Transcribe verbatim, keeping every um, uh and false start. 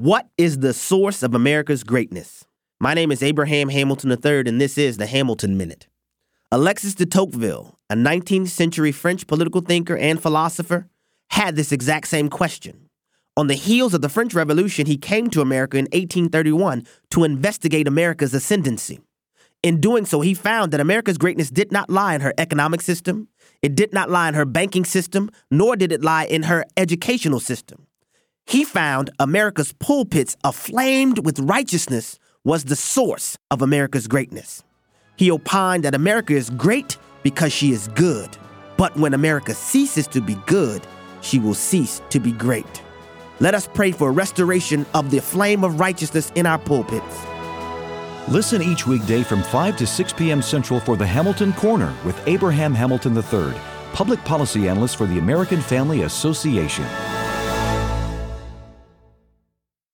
What is the source of America's greatness? My name is Abraham Hamilton the third, and this is the Hamilton Minute. Alexis de Tocqueville, a nineteenth century French political thinker and philosopher, had this exact same question. On the heels of the French Revolution, he came to America in eighteen thirty-one to investigate America's ascendancy. In doing so, he found that America's greatness did not lie in her economic system, it did not lie in her banking system, nor did it lie in her educational system. He found America's pulpits aflamed with righteousness was the source of America's greatness. He opined that America is great because she is good, but when America ceases to be good, she will cease to be great. Let us pray for a restoration of the flame of righteousness in our pulpits. Listen each weekday from five to six p.m. Central for the Hamilton Corner with Abraham Hamilton the third, Public Policy Analyst for the American Family Association.